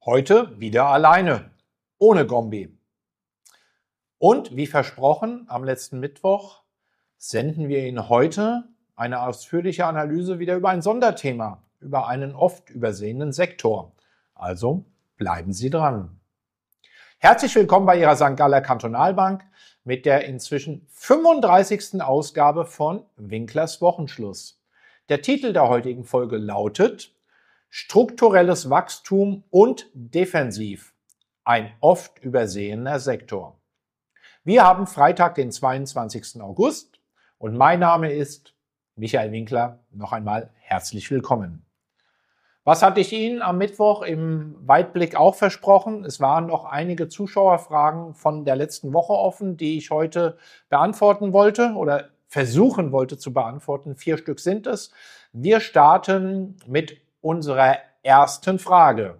Heute wieder alleine, ohne Gombi. Und wie versprochen, am letzten Mittwoch senden wir Ihnen heute eine ausführliche Analyse wieder über ein Sonderthema, über einen oft übersehenen Sektor. Also bleiben Sie dran. Herzlich willkommen bei Ihrer St. Galler Kantonalbank mit der inzwischen 35. Ausgabe von Winklers Wochenschluss. Der Titel der heutigen Folge lautet Strukturelles Wachstum und defensiv. Ein oft übersehener Sektor. Wir haben Freitag, den 22. August und mein Name ist Michael Winkler. Noch einmal herzlich willkommen. Was hatte ich Ihnen am Mittwoch im Weitblick auch versprochen? Es waren noch einige Zuschauerfragen von der letzten Woche offen, die ich heute beantworten wollte oder versuchen wollte zu beantworten. 4 Stück sind es. Wir starten mit unserer ersten Frage.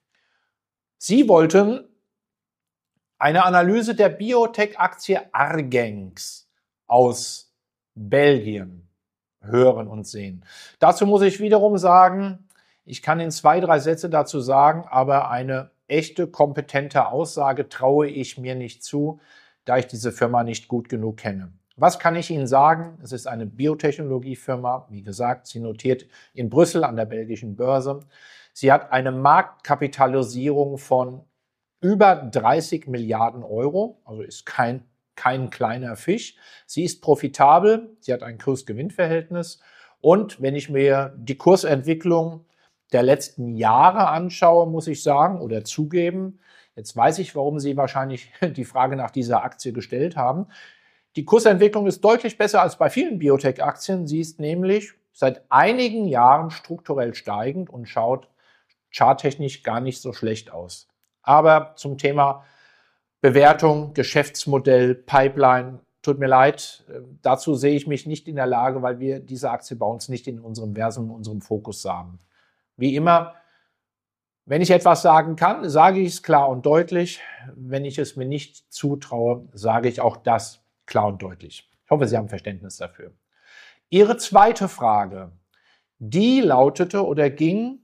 Sie wollten eine Analyse der Biotech-Aktie Argenx aus Belgien hören und sehen. Dazu muss ich wiederum sagen, ich kann Ihnen 2, 3 Sätze dazu sagen, aber eine echte, kompetente Aussage traue ich mir nicht zu, da ich diese Firma nicht gut genug kenne. Was kann ich Ihnen sagen? Es ist eine Biotechnologiefirma. Wie gesagt, sie notiert in Brüssel an der belgischen Börse. Sie hat eine Marktkapitalisierung von über 30 Milliarden Euro, also ist kein kleiner Fisch. Sie ist profitabel, sie hat ein Kurs-Gewinn-Verhältnis. Und wenn ich mir die Kursentwicklung der letzten Jahre anschaue, muss ich sagen oder zugeben, jetzt weiß ich, warum Sie wahrscheinlich die Frage nach dieser Aktie gestellt haben. Die Kursentwicklung ist deutlich besser als bei vielen Biotech-Aktien. Sie ist nämlich seit einigen Jahren strukturell steigend und schaut charttechnisch gar nicht so schlecht aus. Aber zum Thema Bewertung, Geschäftsmodell, Pipeline, tut mir leid, dazu sehe ich mich nicht in der Lage, weil wir diese Aktie bei uns nicht in unserem Versum, in unserem Fokus haben. Wie immer, wenn ich etwas sagen kann, sage ich es klar und deutlich. Wenn ich es mir nicht zutraue, sage ich auch das klar und deutlich. Ich hoffe, Sie haben Verständnis dafür. Ihre zweite Frage, die lautete oder ging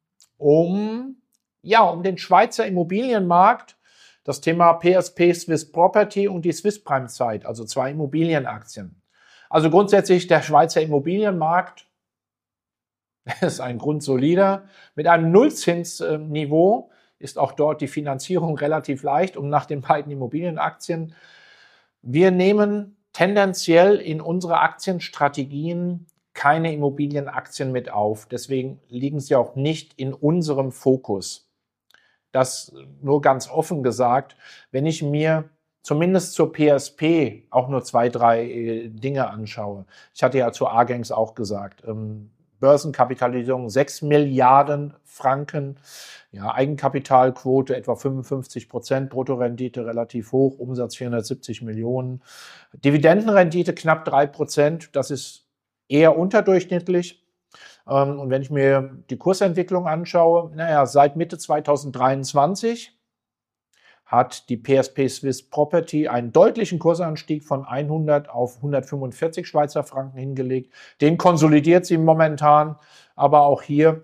um den Schweizer Immobilienmarkt, das Thema PSP Swiss Property und die Swiss Prime Site, also 2 Immobilienaktien. Also grundsätzlich der Schweizer Immobilienmarkt ist ein grundsolider. Mit einem Nullzinsniveau ist auch dort die Finanzierung relativ leicht und nach den beiden Immobilienaktien. Wir nehmen tendenziell in unsere Aktienstrategien keine Immobilienaktien mit auf. Deswegen liegen sie auch nicht in unserem Fokus. Das nur ganz offen gesagt. Wenn ich mir zumindest zur PSP auch nur 2, 3 Dinge anschaue. Ich hatte ja zu Argenx auch gesagt, Börsenkapitalisierung 6 Milliarden Franken, ja, Eigenkapitalquote etwa 55%, Bruttorendite relativ hoch, Umsatz 470 Millionen, Dividendenrendite knapp 3%, das ist eher unterdurchschnittlich. Und wenn ich mir die Kursentwicklung anschaue, seit Mitte 2023 hat die PSP Swiss Property einen deutlichen Kursanstieg von 100 auf 145 Schweizer Franken hingelegt. Den konsolidiert sie momentan, aber auch hier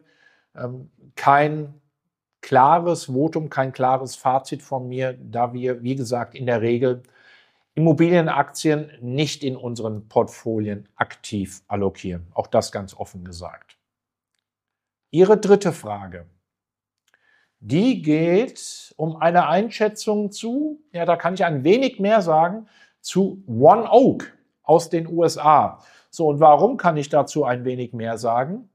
kein klares Votum, kein klares Fazit von mir, da wir, wie gesagt, in der Regel Immobilienaktien nicht in unseren Portfolien aktiv allokieren. Auch das ganz offen gesagt. Ihre dritte Frage. Die geht um eine Einschätzung zu, da kann ich ein wenig mehr sagen, zu ONEOK aus den USA. So, und warum kann ich dazu ein wenig mehr sagen?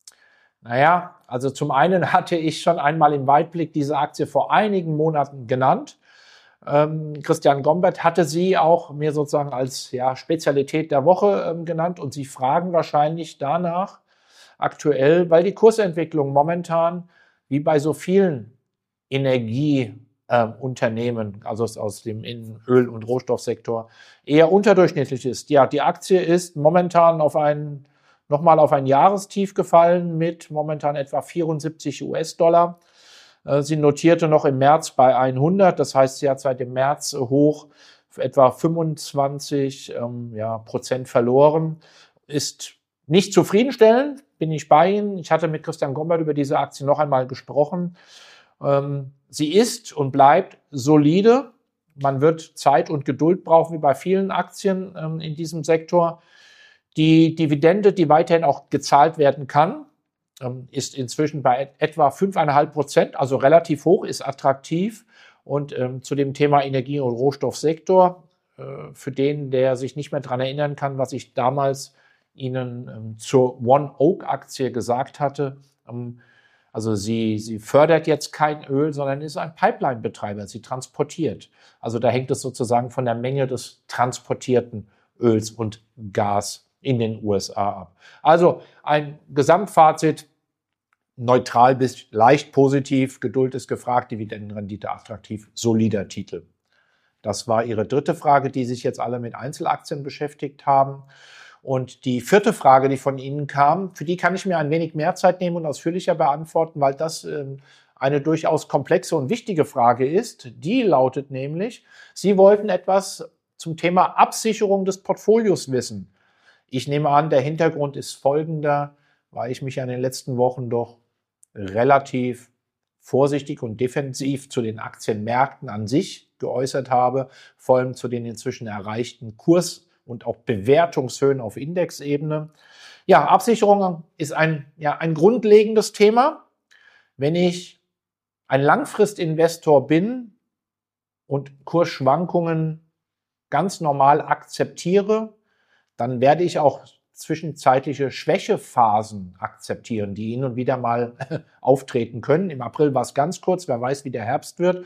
Also zum einen hatte ich schon einmal im Weitblick diese Aktie vor einigen Monaten genannt. Christian Gombert hatte sie auch mir sozusagen als Spezialität der Woche genannt und Sie fragen wahrscheinlich danach aktuell, weil die Kursentwicklung momentan wie bei so vielen Energieunternehmen, also aus dem Öl- und Rohstoffsektor, eher unterdurchschnittlich ist. Ja, die Aktie ist momentan nochmal auf ein Jahrestief gefallen mit momentan etwa 74 US-Dollar. Sie notierte noch im März bei 100, das heißt, sie hat seit dem März hoch etwa 25% verloren. Ist nicht zufriedenstellend, bin ich bei Ihnen. Ich hatte mit Christian Gombert über diese Aktie noch einmal gesprochen. Sie ist und bleibt solide. Man wird Zeit und Geduld brauchen, wie bei vielen Aktien in diesem Sektor. Die Dividende, die weiterhin auch gezahlt werden kann, ist inzwischen bei etwa 5,5%, also relativ hoch, ist attraktiv. Und zu dem Thema Energie- und Rohstoffsektor, für den, der sich nicht mehr daran erinnern kann, was ich damals Ihnen zur ONEOK-Aktie gesagt hatte, also sie fördert jetzt kein Öl, sondern ist ein Pipeline-Betreiber. Sie transportiert. Also da hängt es sozusagen von der Menge des transportierten Öls und Gas in den USA ab. Also ein Gesamtfazit, neutral bis leicht positiv, Geduld ist gefragt, Dividendenrendite attraktiv, solider Titel. Das war Ihre dritte Frage, die sich jetzt alle mit Einzelaktien beschäftigt haben. Und die vierte Frage, die von Ihnen kam, für die kann ich mir ein wenig mehr Zeit nehmen und ausführlicher beantworten, weil das eine durchaus komplexe und wichtige Frage ist. Die lautet nämlich, Sie wollten etwas zum Thema Absicherung des Portfolios wissen. Ich nehme an, der Hintergrund ist folgender, weil ich mich in den letzten Wochen doch relativ vorsichtig und defensiv zu den Aktienmärkten an sich geäußert habe, vor allem zu den inzwischen erreichten Kurs- und auch Bewertungshöhen auf Indexebene. Ja, Absicherung ist ein grundlegendes Thema. Wenn ich ein Langfristinvestor bin und Kursschwankungen ganz normal akzeptiere, dann werde ich auch zwischenzeitliche Schwächephasen akzeptieren, die hin und wieder mal auftreten können. Im April war es ganz kurz, wer weiß, wie der Herbst wird.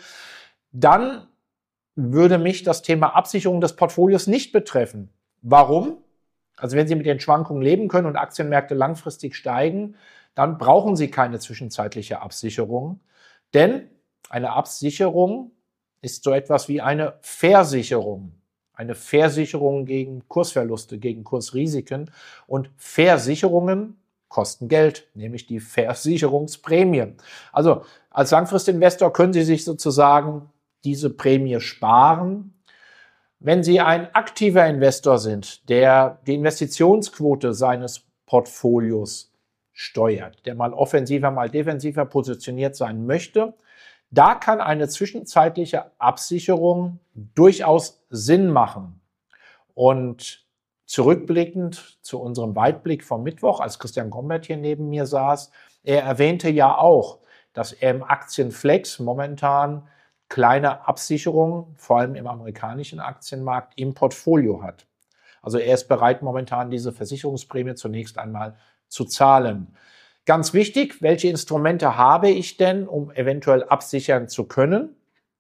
Dann würde mich das Thema Absicherung des Portfolios nicht betreffen. Warum? Also wenn Sie mit den Schwankungen leben können und Aktienmärkte langfristig steigen, dann brauchen Sie keine zwischenzeitliche Absicherung. Denn eine Absicherung ist so etwas wie eine Versicherung. Eine Versicherung gegen Kursverluste, gegen Kursrisiken. Und Versicherungen kosten Geld, nämlich die Versicherungsprämie. Also als Langfristinvestor können Sie sich sozusagen diese Prämie sparen. Wenn Sie ein aktiver Investor sind, der die Investitionsquote seines Portfolios steuert, der mal offensiver, mal defensiver positioniert sein möchte, da kann eine zwischenzeitliche Absicherung durchaus Sinn machen. Und zurückblickend zu unserem Weitblick vom Mittwoch, als Christian Gombert hier neben mir saß, er erwähnte ja auch, dass er im Aktienflex momentan kleine Absicherungen, vor allem im amerikanischen Aktienmarkt, im Portfolio hat. Also er ist bereit, momentan diese Versicherungsprämie zunächst einmal zu zahlen. Ganz wichtig, welche Instrumente habe ich denn, um eventuell absichern zu können?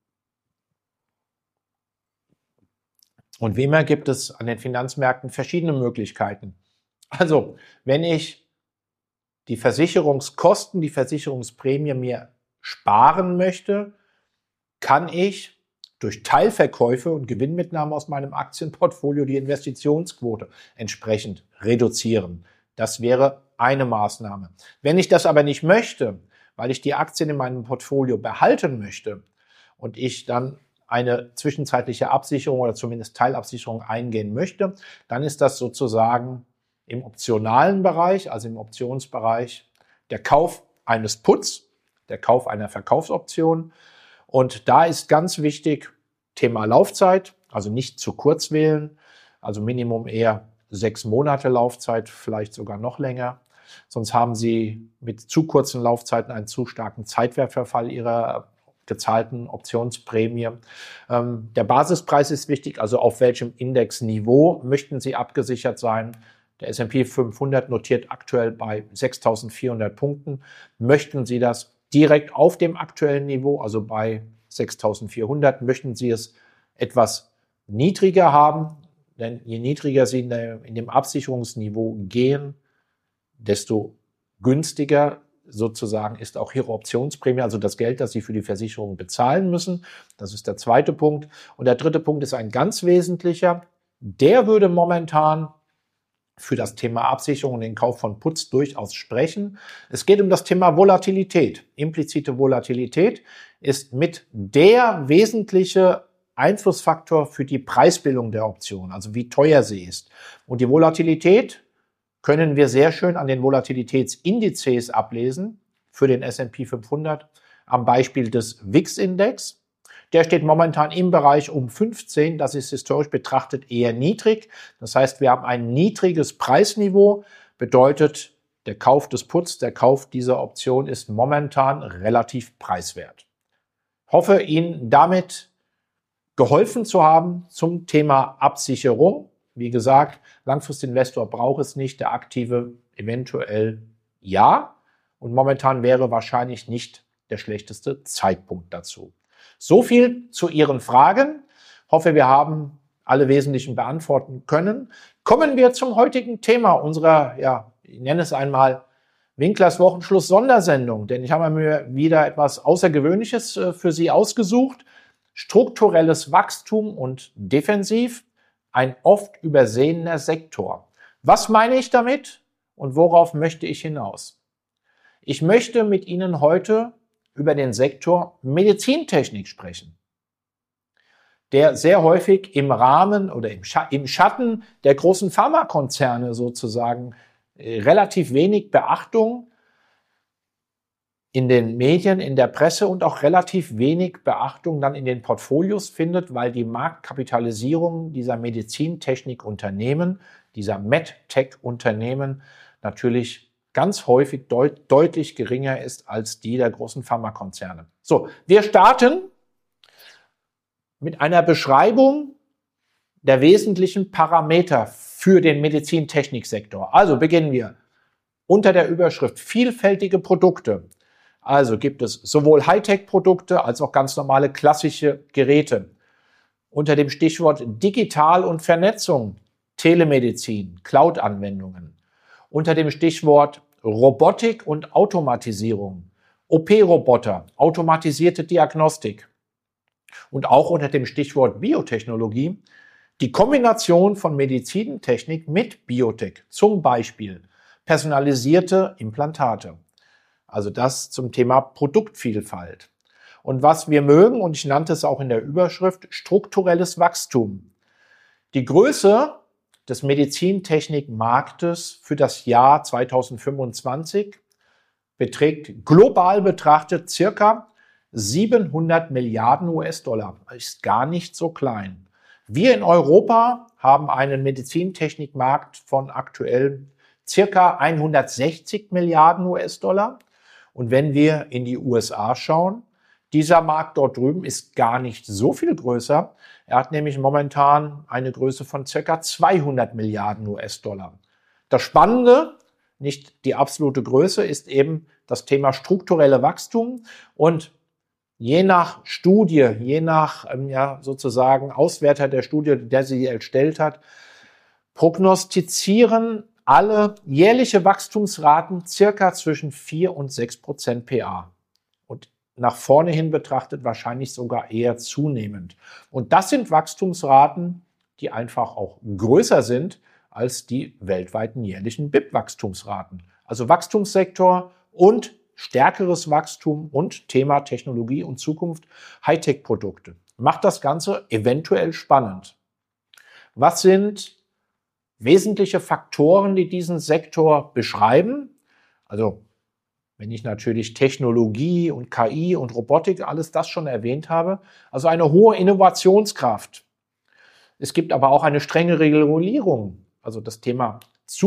Und wie immer gibt es an den Finanzmärkten verschiedene Möglichkeiten. Also, wenn ich die Versicherungskosten, die Versicherungsprämie mir sparen möchte, kann ich durch Teilverkäufe und Gewinnmitnahme aus meinem Aktienportfolio die Investitionsquote entsprechend reduzieren. Das wäre eine Maßnahme. Wenn ich das aber nicht möchte, weil ich die Aktien in meinem Portfolio behalten möchte und ich dann eine zwischenzeitliche Absicherung oder zumindest Teilabsicherung eingehen möchte, dann ist das sozusagen im optionalen Bereich, also im Optionsbereich, der Kauf eines Puts, der Kauf einer Verkaufsoption. Und da ist ganz wichtig Thema Laufzeit, also nicht zu kurz wählen, also Minimum eher 6 Monate Laufzeit, vielleicht sogar noch länger. Sonst haben Sie mit zu kurzen Laufzeiten einen zu starken Zeitwertverfall Ihrer gezahlten Optionsprämie. Der Basispreis ist wichtig, also auf welchem Indexniveau möchten Sie abgesichert sein. Der S&P 500 notiert aktuell bei 6.400 Punkten. Möchten Sie das direkt auf dem aktuellen Niveau, also bei 6.400, möchten Sie es etwas niedriger haben, denn je niedriger Sie in dem Absicherungsniveau gehen, desto günstiger sozusagen ist auch Ihre Optionsprämie, also das Geld, das Sie für die Versicherung bezahlen müssen. Das ist der zweite Punkt. Und der dritte Punkt ist ein ganz wesentlicher. Der würde momentan für das Thema Absicherung und den Kauf von Puts durchaus sprechen. Es geht um das Thema Volatilität. Implizite Volatilität ist mit der wesentliche Einflussfaktor für die Preisbildung der Option, also wie teuer sie ist. Und die Volatilität können wir sehr schön an den Volatilitätsindizes ablesen für den S&P 500. am Beispiel des WIX-Index. Der steht momentan im Bereich um 15. Das ist historisch betrachtet eher niedrig. Das heißt, wir haben ein niedriges Preisniveau. Bedeutet, der Kauf des Puts, der Kauf dieser Option ist momentan relativ preiswert. Hoffe, Ihnen damit geholfen zu haben zum Thema Absicherung. Wie gesagt, Langfristinvestor braucht es nicht, der Aktive eventuell ja. Und momentan wäre wahrscheinlich nicht der schlechteste Zeitpunkt dazu. So viel zu Ihren Fragen. Hoffe, wir haben alle wesentlichen beantworten können. Kommen wir zum heutigen Thema unserer, ich nenne es einmal Winklers Wochenschluss Sondersendung, denn ich habe mir wieder etwas Außergewöhnliches für Sie ausgesucht. Strukturelles Wachstum und defensiv, ein oft übersehener Sektor. Was meine ich damit und worauf möchte ich hinaus? Ich möchte mit Ihnen heute über den Sektor Medizintechnik sprechen, der sehr häufig im Rahmen oder im Schatten der großen Pharmakonzerne sozusagen relativ wenig Beachtung in den Medien, in der Presse und auch relativ wenig Beachtung dann in den Portfolios findet, weil die Marktkapitalisierung dieser Medizintechnikunternehmen, dieser MedTech-Unternehmen natürlich ganz häufig deutlich geringer ist als die der großen Pharmakonzerne. So, wir starten mit einer Beschreibung der wesentlichen Parameter für den Medizintechniksektor. Also beginnen wir unter der Überschrift vielfältige Produkte. Also gibt es sowohl Hightech-Produkte als auch ganz normale klassische Geräte. Unter dem Stichwort Digital und Vernetzung, Telemedizin, Cloud-Anwendungen. Unter dem Stichwort Robotik und Automatisierung, OP-Roboter, automatisierte Diagnostik. Und auch unter dem Stichwort Biotechnologie die Kombination von Medizintechnik mit Biotech, zum Beispiel personalisierte Implantate. Also das zum Thema Produktvielfalt. Und was wir mögen, und ich nannte es auch in der Überschrift, strukturelles Wachstum. Die Größe des Medizintechnikmarktes für das Jahr 2025 beträgt global betrachtet circa 700 Milliarden US-Dollar. Das ist gar nicht so klein. Wir in Europa haben einen Medizintechnikmarkt von aktuell circa 160 Milliarden US-Dollar. Und wenn wir in die USA schauen, dieser Markt dort drüben ist gar nicht so viel größer. Er hat nämlich momentan eine Größe von circa 200 Milliarden US-Dollar. Das Spannende, nicht die absolute Größe, ist eben das Thema strukturelle Wachstum. Und je nach Studie, je nach sozusagen Auswerter der Studie, der sie erstellt hat, prognostizieren alle jährliche Wachstumsraten circa zwischen 4 und 6% PA. Und nach vorne hin betrachtet wahrscheinlich sogar eher zunehmend. Und das sind Wachstumsraten, die einfach auch größer sind als die weltweiten jährlichen BIP-Wachstumsraten. Also Wachstumssektor und stärkeres Wachstum und Thema Technologie und Zukunft, Hightech-Produkte. Macht das Ganze eventuell spannend. Was sind wesentliche Faktoren, die diesen Sektor beschreiben? Also wenn ich natürlich Technologie und KI und Robotik, alles das schon erwähnt habe, also eine hohe Innovationskraft. Es gibt aber auch eine strenge Regulierung, also das Thema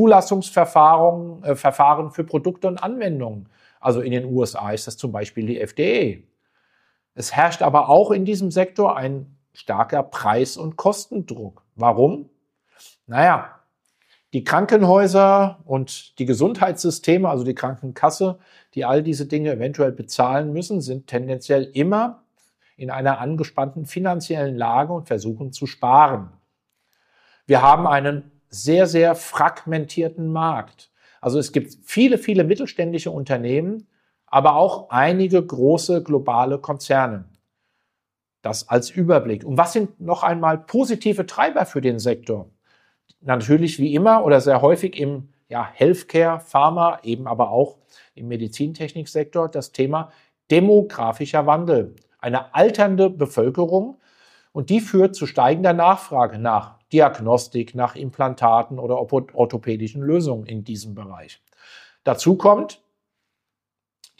Zulassungsverfahren für Produkte und Anwendungen. Also in den USA ist das zum Beispiel die FDA. Es herrscht aber auch in diesem Sektor ein starker Preis- und Kostendruck. Warum? Naja, die Krankenhäuser und die Gesundheitssysteme, also die Krankenkasse, die all diese Dinge eventuell bezahlen müssen, sind tendenziell immer in einer angespannten finanziellen Lage und versuchen zu sparen. Wir haben einen sehr, sehr fragmentierten Markt. Also es gibt viele, viele mittelständische Unternehmen, aber auch einige große globale Konzerne. Das als Überblick. Und was sind noch einmal positive Treiber für den Sektor? Natürlich wie immer oder sehr häufig im Healthcare, Pharma, eben aber auch im Medizintechniksektor das Thema demografischer Wandel. Eine alternde Bevölkerung und die führt zu steigender Nachfrage nach Diagnostik, nach Implantaten oder orthopädischen Lösungen in diesem Bereich. Dazu kommt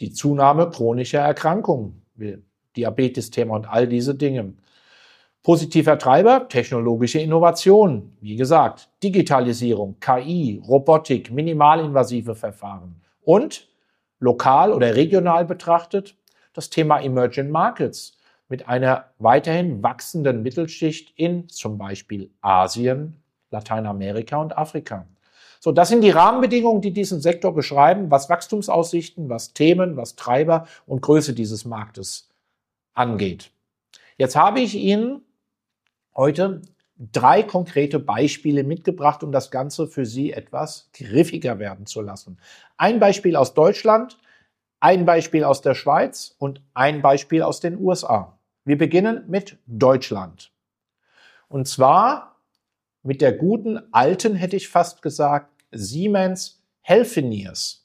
die Zunahme chronischer Erkrankungen, Diabetes-Thema und all diese Dinge. Positiver Treiber, technologische Innovation, wie gesagt, Digitalisierung, KI, Robotik, minimalinvasive Verfahren und lokal oder regional betrachtet das Thema Emerging Markets mit einer weiterhin wachsenden Mittelschicht in zum Beispiel Asien, Lateinamerika und Afrika. So, das sind die Rahmenbedingungen, die diesen Sektor beschreiben, was Wachstumsaussichten, was Themen, was Treiber und Größe dieses Marktes angeht. Jetzt habe ich Ihnen heute 3 konkrete Beispiele mitgebracht, um das Ganze für Sie etwas griffiger werden zu lassen. Ein Beispiel aus Deutschland, ein Beispiel aus der Schweiz und ein Beispiel aus den USA. Wir beginnen mit Deutschland. Und zwar mit der guten alten, hätte ich fast gesagt, Siemens Healthineers.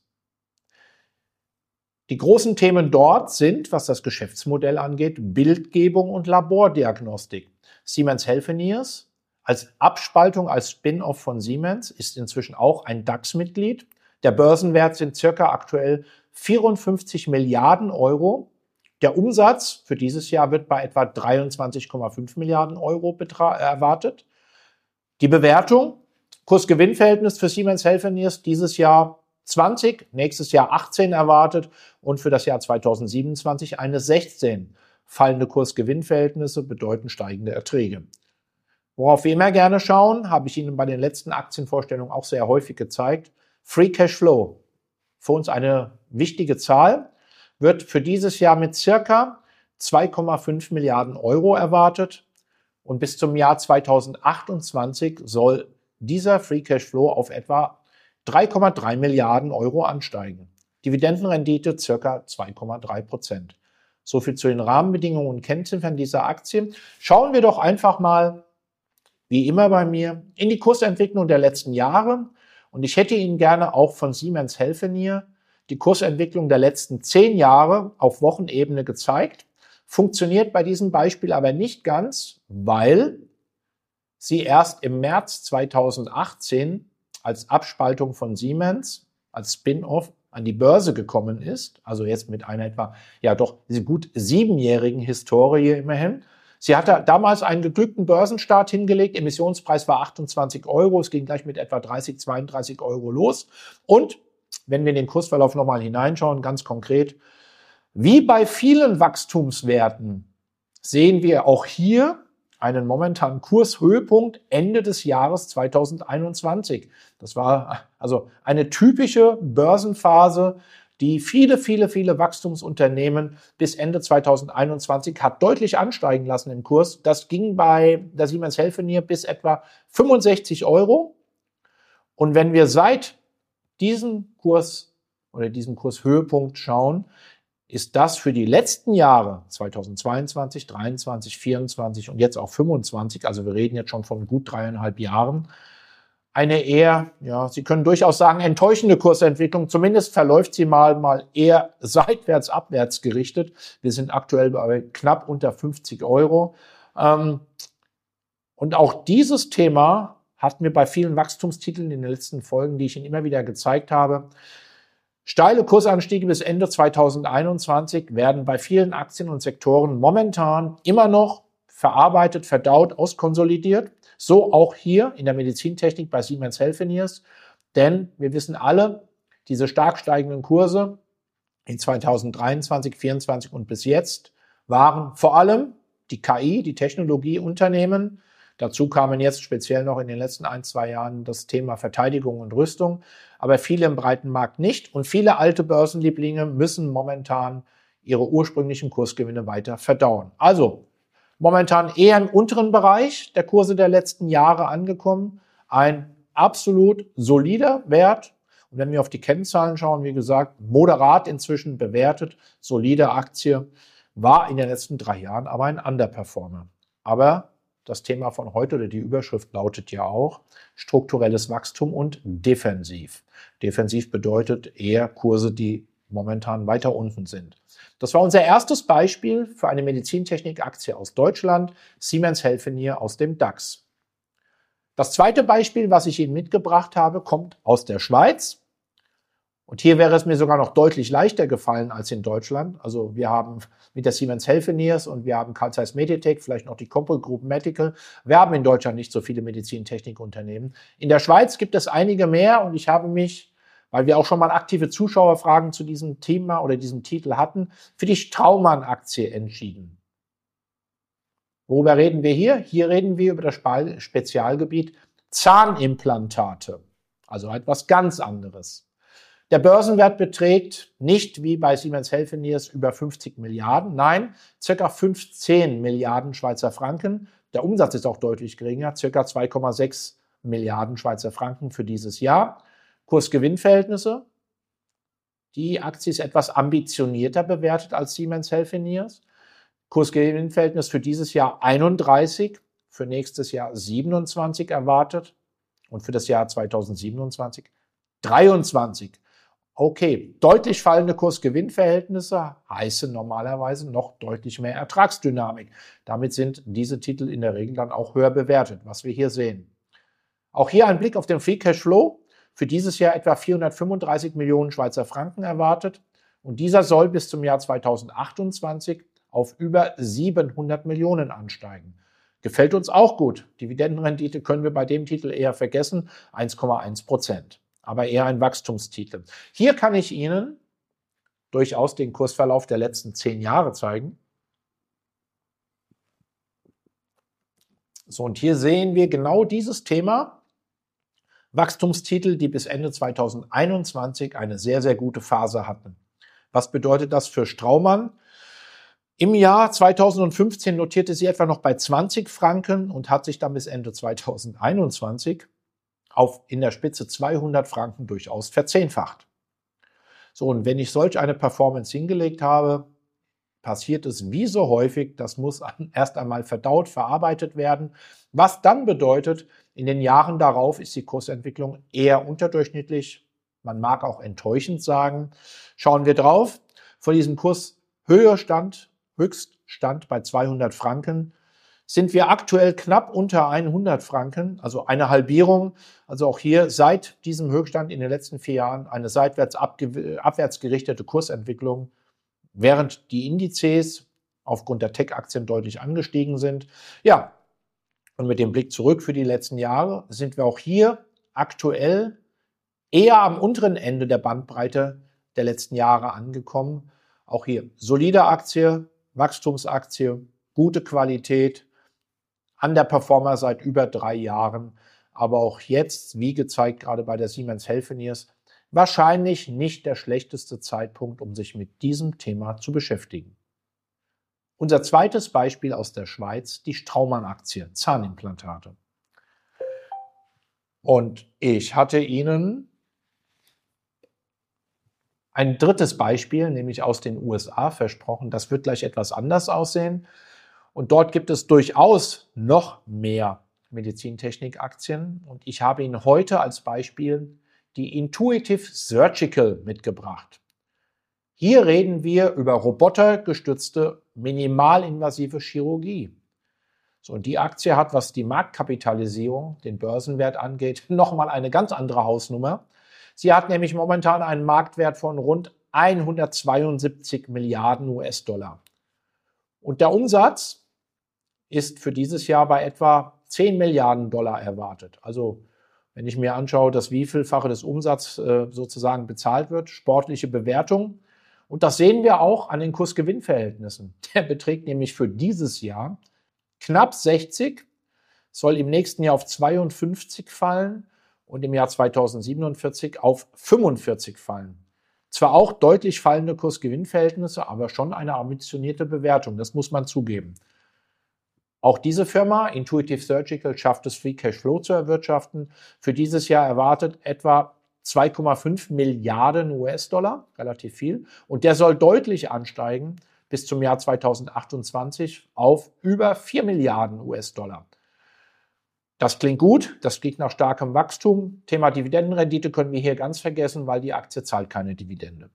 Die großen Themen dort sind, was das Geschäftsmodell angeht, Bildgebung und Labordiagnostik. Siemens Healthineers als Abspaltung, als Spin-off von Siemens ist inzwischen auch ein DAX-Mitglied. Der Börsenwert sind circa aktuell 54 Milliarden Euro. Der Umsatz für dieses Jahr wird bei etwa 23,5 Milliarden Euro erwartet. Die Bewertung, Kurs-Gewinn-Verhältnis für Siemens Healthineers dieses Jahr 20, nächstes Jahr 18 erwartet und für das Jahr 2027 eine 16. Fallende Kurs-Gewinn-Verhältnisse bedeuten steigende Erträge. Worauf wir immer gerne schauen, habe ich Ihnen bei den letzten Aktienvorstellungen auch sehr häufig gezeigt. Free Cash Flow, für uns eine wichtige Zahl, wird für dieses Jahr mit circa 2,5 Milliarden Euro erwartet und bis zum Jahr 2028 soll dieser Free Cash Flow auf etwa 3,3 Milliarden Euro ansteigen. Dividendenrendite circa 2,3%. So viel zu den Rahmenbedingungen und Kennziffern dieser Aktie. Schauen wir doch einfach mal, wie immer bei mir, in die Kursentwicklung der letzten Jahre. Und ich hätte Ihnen gerne auch von Siemens Healthineers die Kursentwicklung der letzten 10 Jahre auf Wochenebene gezeigt. Funktioniert bei diesem Beispiel aber nicht ganz, weil sie erst im März 2018 als Abspaltung von Siemens, als Spin-off an die Börse gekommen ist, also jetzt mit einer etwa, ja doch gut 7-jährigen Historie immerhin. Sie hatte damals einen geglückten Börsenstart hingelegt, Emissionspreis war 28 Euro, es ging gleich mit etwa 30, 32 Euro los. Und wenn wir in den Kursverlauf nochmal hineinschauen, ganz konkret, wie bei vielen Wachstumswerten sehen wir auch hier einen momentanen Kurshöhepunkt Ende des Jahres 2021. Das war also eine typische Börsenphase, die viele Wachstumsunternehmen bis Ende 2021 hat deutlich ansteigen lassen im Kurs. Das ging bei der Siemens Healthineers bis etwa 65 Euro. Und wenn wir seit diesem Kurs oder diesem Kurshöhepunkt schauen, ist das für die letzten Jahre 2022, 23, 24 und jetzt auch 25, also wir reden jetzt schon von gut 3,5 Jahren, eine eher, ja, Sie können durchaus sagen, enttäuschende Kursentwicklung. Zumindest verläuft sie mal eher seitwärts, abwärts gerichtet. Wir sind aktuell bei knapp unter 50 Euro. Und auch dieses Thema hatten wir bei vielen Wachstumstiteln in den letzten Folgen, die ich Ihnen immer wieder gezeigt habe. Steile Kursanstiege bis Ende 2021 werden bei vielen Aktien und Sektoren momentan immer noch verarbeitet, verdaut, auskonsolidiert. So auch hier in der Medizintechnik bei Siemens Healthineers. Denn wir wissen alle, diese stark steigenden Kurse in 2023, 2024 und bis jetzt waren vor allem die KI, die Technologieunternehmen. Dazu kamen jetzt speziell noch in den letzten 1-2 Jahren das Thema Verteidigung und Rüstung, aber viele im breiten Markt nicht. Und viele alte Börsenlieblinge müssen momentan ihre ursprünglichen Kursgewinne weiter verdauen. Also momentan eher im unteren Bereich der Kurse der letzten Jahre angekommen. Ein absolut solider Wert. Und wenn wir auf die Kennzahlen schauen, wie gesagt, moderat inzwischen bewertet, solide Aktie, war in den letzten 3 Jahren aber ein Underperformer. Aber das Thema von heute oder die Überschrift lautet ja auch strukturelles Wachstum und defensiv. Defensiv bedeutet eher Kurse, die momentan weiter unten sind. Das war unser erstes Beispiel für eine Medizintechnik-Aktie aus Deutschland, Siemens Healthineers aus dem DAX. Das zweite Beispiel, was ich Ihnen mitgebracht habe, kommt aus der Schweiz. Und hier wäre es mir sogar noch deutlich leichter gefallen als in Deutschland. Also wir haben mit der Siemens Healthineers und wir haben Carl Zeiss Meditech, vielleicht noch die Compo Group Medical. Wir haben in Deutschland nicht so viele Medizintechnikunternehmen. In der Schweiz gibt es einige mehr und ich habe mich, weil wir auch schon mal aktive Zuschauerfragen zu diesem Thema oder diesem Titel hatten, für die Straumann-Aktie entschieden. Worüber reden wir hier? Hier reden wir über das Spezialgebiet Zahnimplantate, also etwas ganz anderes. Der Börsenwert beträgt nicht wie bei Siemens Healthineers über 50 Milliarden, nein, ca. 15 Milliarden Schweizer Franken. Der Umsatz ist auch deutlich geringer, ca. 2,6 Milliarden Schweizer Franken für dieses Jahr. Kurs-Gewinn-Verhältnisse. Die Aktie ist etwas ambitionierter bewertet als Siemens Healthineers. Kurs-Gewinn-Verhältnis für dieses Jahr 31, für nächstes Jahr 27 erwartet und für das Jahr 2027 23. Okay, deutlich fallende Kurs-Gewinn-Verhältnisse heißen normalerweise noch deutlich mehr Ertragsdynamik. Damit sind diese Titel in der Regel dann auch höher bewertet, was wir hier sehen. Auch hier ein Blick auf den Free Cashflow. Für dieses Jahr etwa 435 Millionen Schweizer Franken erwartet. Und dieser soll bis zum Jahr 2028 auf über 700 Millionen ansteigen. Gefällt uns auch gut. Dividendenrendite können wir bei dem Titel eher vergessen, 1,1%. Aber eher ein Wachstumstitel. Hier kann ich Ihnen durchaus den Kursverlauf der letzten 10 Jahre zeigen. So, und hier sehen wir genau dieses Thema. Wachstumstitel, die bis Ende 2021 eine sehr, sehr gute Phase hatten. Was bedeutet das für Straumann? Im Jahr 2015 notierte sie etwa noch bei 20 Franken und hat sich dann bis Ende 2021 auf in der Spitze 200 Franken durchaus verzehnfacht. So, und wenn ich solch eine Performance hingelegt habe, passiert es wie so häufig, das muss erst einmal verdaut, verarbeitet werden. Was dann bedeutet, in den Jahren darauf ist die Kursentwicklung eher unterdurchschnittlich, man mag auch enttäuschend sagen. Schauen wir drauf, von diesem Kurshöchststand bei 200 Franken, sind wir aktuell knapp unter 100 Franken, also eine Halbierung. Also auch hier seit diesem Höchststand in den letzten 4 Jahren eine seitwärts abwärts gerichtete Kursentwicklung, während die Indizes aufgrund der Tech-Aktien deutlich angestiegen sind. Ja, und mit dem Blick zurück für die letzten Jahre sind wir auch hier aktuell eher am unteren Ende der Bandbreite der letzten Jahre angekommen. Auch hier solide Aktie, Wachstumsaktie, gute Qualität, an der Performer seit über 3 Jahren, aber auch jetzt, wie gezeigt, gerade bei der Siemens Healthineers, wahrscheinlich nicht der schlechteste Zeitpunkt, um sich mit diesem Thema zu beschäftigen. Unser zweites Beispiel aus der Schweiz, die Straumann-Aktie, Zahnimplantate. Und ich hatte Ihnen ein drittes Beispiel, nämlich aus den USA, versprochen. Das wird gleich etwas anders aussehen. Und dort gibt es durchaus noch mehr Medizintechnik-Aktien. Und ich habe Ihnen heute als Beispiel die Intuitive Surgical mitgebracht. Hier reden wir über robotergestützte minimalinvasive Chirurgie. So, und die Aktie hat, was die Marktkapitalisierung, den Börsenwert angeht, nochmal eine ganz andere Hausnummer. Sie hat nämlich momentan einen Marktwert von rund 172 Milliarden US-Dollar. Und der Umsatz ist für dieses Jahr bei etwa 10 Milliarden Dollar erwartet. Also wenn ich mir anschaue, dass wievielfache des Umsatzes sozusagen bezahlt wird, sportliche Bewertung. Und das sehen wir auch an den Kurs-Gewinn-Verhältnissen. Der beträgt nämlich für dieses Jahr knapp 60, soll im nächsten Jahr auf 52 fallen und im Jahr 2047 auf 45 fallen. Zwar auch deutlich fallende Kurs-Gewinn-Verhältnisse, aber schon eine ambitionierte Bewertung, das muss man zugeben. Auch diese Firma, Intuitive Surgical, schafft es, Free Cashflow zu erwirtschaften. Für dieses Jahr erwartet etwa 2,5 Milliarden US-Dollar, relativ viel. Und der soll deutlich ansteigen bis zum Jahr 2028 auf über 4 Milliarden US-Dollar. Das klingt gut, das klingt nach starkem Wachstum. Thema Dividendenrendite können wir hier ganz vergessen, weil die Aktie zahlt keine Dividende.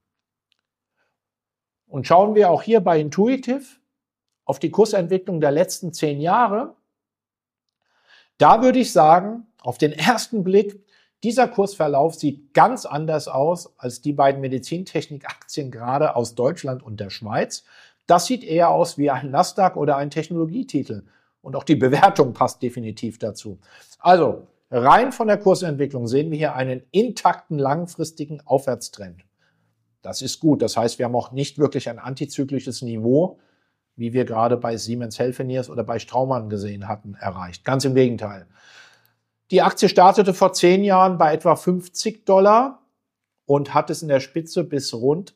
Und schauen wir auch hier bei Intuitive auf die Kursentwicklung der letzten 10 Jahre, da würde ich sagen, auf den ersten Blick Dieser Kursverlauf sieht ganz anders aus als die beiden Medizintechnik-Aktien gerade aus Deutschland und der Schweiz. Das sieht eher aus wie ein Nasdaq oder ein Technologietitel. Und auch die Bewertung passt definitiv dazu. Also, rein von der Kursentwicklung sehen wir hier einen intakten, langfristigen Aufwärtstrend. Das ist gut. Das heißt, wir haben auch nicht wirklich ein antizyklisches Niveau, wie wir gerade bei Siemens Healthineers oder bei Straumann gesehen hatten, erreicht. Ganz im Gegenteil. Die Aktie startete vor 10 Jahren bei etwa $50 und hat es in der Spitze bis rund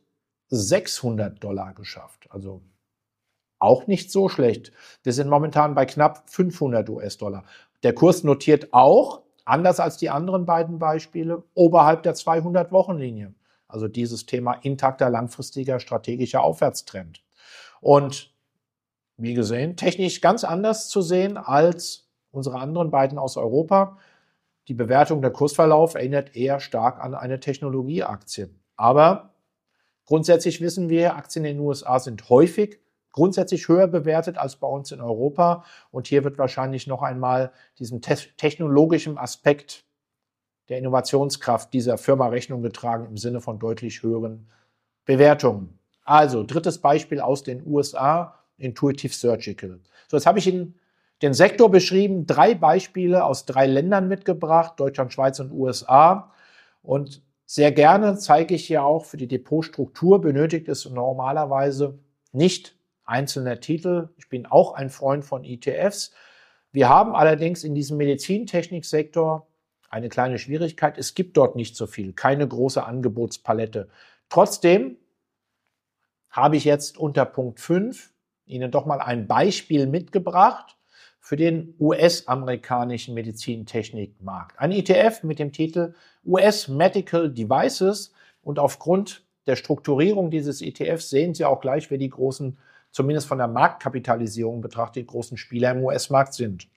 $600 geschafft. Also auch nicht so schlecht. Wir sind momentan bei knapp $500. Der Kurs notiert auch, anders als die anderen beiden Beispiele, oberhalb der 200-Wochen-Linie. Also dieses Thema intakter, langfristiger, strategischer Aufwärtstrend. Und wie gesehen, technisch ganz anders zu sehen als unsere anderen beiden aus Europa. Die Bewertung, der Kursverlauf erinnert eher stark an eine Technologieaktie. Aber grundsätzlich wissen wir, Aktien in den USA sind häufig grundsätzlich höher bewertet als bei uns in Europa. Und hier wird wahrscheinlich noch einmal diesem technologischen Aspekt der Innovationskraft dieser Firma Rechnung getragen im Sinne von deutlich höheren Bewertungen. Also, drittes Beispiel aus den USA, Intuitive Surgical. So, jetzt habe ich Ihnen den Sektor beschrieben, 3 Beispiele aus 3 Ländern mitgebracht, Deutschland, Schweiz und USA. Und sehr gerne zeige ich hier auch für die Depotstruktur, benötigt es normalerweise nicht einzelne Titel. Ich bin auch ein Freund von ETFs. Wir haben allerdings in diesem Medizintechniksektor eine kleine Schwierigkeit. Es gibt dort nicht so viel, keine große Angebotspalette. Trotzdem habe ich jetzt unter Punkt 5 Ihnen doch mal ein Beispiel mitgebracht für den US-amerikanischen Medizintechnikmarkt. Ein ETF mit dem Titel US Medical Devices, und aufgrund der Strukturierung dieses ETFs sehen Sie auch gleich, wer die großen, zumindest von der Marktkapitalisierung betrachtet, die großen Spieler im US-Markt sind.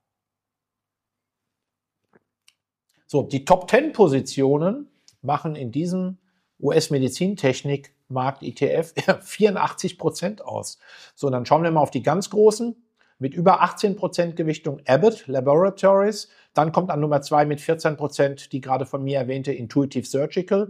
So, die Top 10 Positionen machen in diesem US-Medizintechnik-Markt ETF 84% aus. So, dann schauen wir mal auf die ganz großen. Mit über 18% Gewichtung Abbott Laboratories. Dann kommt an Nummer 2 mit 14% die gerade von mir erwähnte Intuitive Surgical.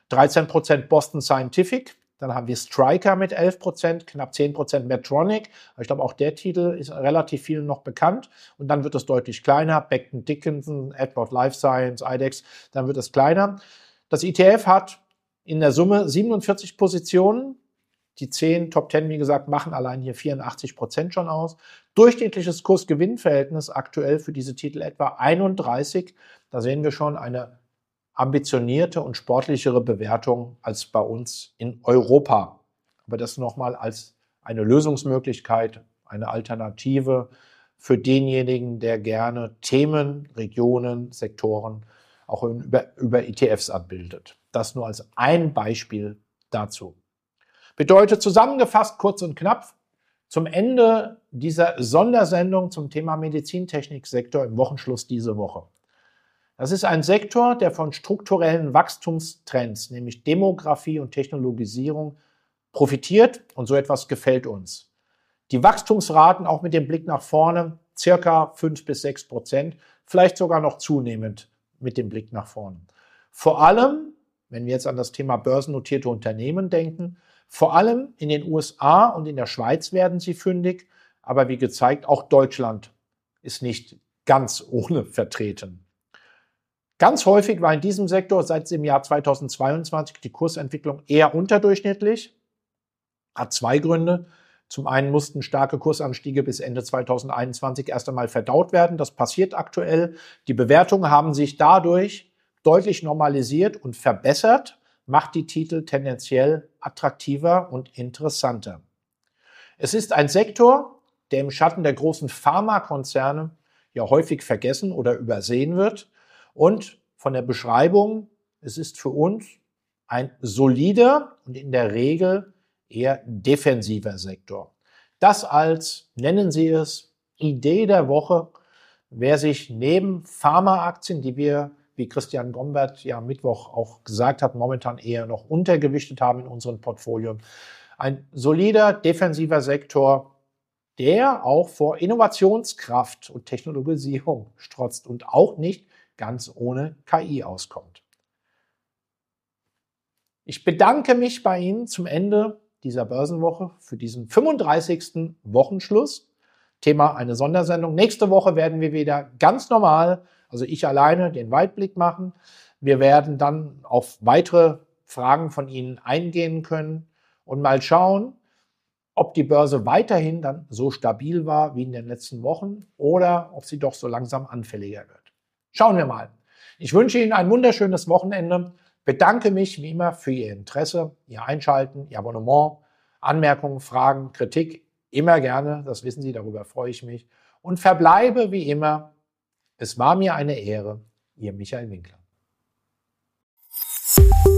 13% Boston Scientific. Dann haben wir Stryker mit 11%, knapp 10% Medtronic. Ich glaube, auch der Titel ist relativ vielen noch bekannt. Und dann wird es deutlich kleiner. Becton Dickinson, Edward Life Science, IDEX. Dann wird es kleiner. Das ETF hat in der Summe 47 Positionen. Die 10 Top 10, wie gesagt, machen allein hier 84% schon aus. Durchschnittliches Kurs-Gewinn-Verhältnis aktuell für diese Titel etwa 31. Da sehen wir schon eine ambitionierte und sportlichere Bewertung als bei uns in Europa. Aber das nochmal als eine Lösungsmöglichkeit, eine Alternative für denjenigen, der gerne Themen, Regionen, Sektoren auch über ETFs abbildet. Das nur als ein Beispiel dazu. Bedeutet zusammengefasst, kurz und knapp, zum Ende dieser Sondersendung zum Thema Medizintechniksektor im Wochenschluss diese Woche. Das ist ein Sektor, der von strukturellen Wachstumstrends, nämlich Demografie und Technologisierung, profitiert, und so etwas gefällt uns. Die Wachstumsraten auch mit dem Blick nach vorne circa 5-6%, vielleicht sogar noch zunehmend mit dem Blick nach vorne. Vor allem, wenn wir jetzt an das Thema börsennotierte Unternehmen denken, vor allem in den USA und in der Schweiz werden sie fündig, aber wie gezeigt, auch Deutschland ist nicht ganz ohne vertreten. Ganz häufig war in diesem Sektor seit dem Jahr 2022 die Kursentwicklung eher unterdurchschnittlich. Hat 2 Gründe. Zum einen mussten starke Kursanstiege bis Ende 2021 erst einmal verdaut werden. Das passiert aktuell. Die Bewertungen haben sich dadurch deutlich normalisiert und verbessert, macht die Titel tendenziell attraktiver und interessanter. Es ist ein Sektor, der im Schatten der großen Pharmakonzerne ja häufig vergessen oder übersehen wird. Und von der Beschreibung, es ist für uns ein solider und in der Regel eher defensiver Sektor. Das als, nennen Sie es, Idee der Woche, wer sich neben Pharmaaktien, die wir, wie Christian Gombert ja am Mittwoch auch gesagt hat, momentan eher noch untergewichtet haben in unseren Portfolien, ein solider, defensiver Sektor, der auch vor Innovationskraft und Technologisierung strotzt und auch nicht ganz ohne KI auskommt. Ich bedanke mich bei Ihnen zum Ende dieser Börsenwoche für diesen 35. Wochenschluss. Thema eine Sondersendung. Nächste Woche werden wir wieder ganz normal, also ich alleine, den Weitblick machen. Wir werden dann auf weitere Fragen von Ihnen eingehen können und mal schauen, ob die Börse weiterhin dann so stabil war wie in den letzten Wochen oder ob sie doch so langsam anfälliger wird. Schauen wir mal. Ich wünsche Ihnen ein wunderschönes Wochenende. Bedanke mich wie immer für Ihr Interesse, Ihr Einschalten, Ihr Abonnement, Anmerkungen, Fragen, Kritik. Immer gerne, das wissen Sie, darüber freue ich mich. Und verbleibe wie immer, es war mir eine Ehre, Ihr Michael Winkler.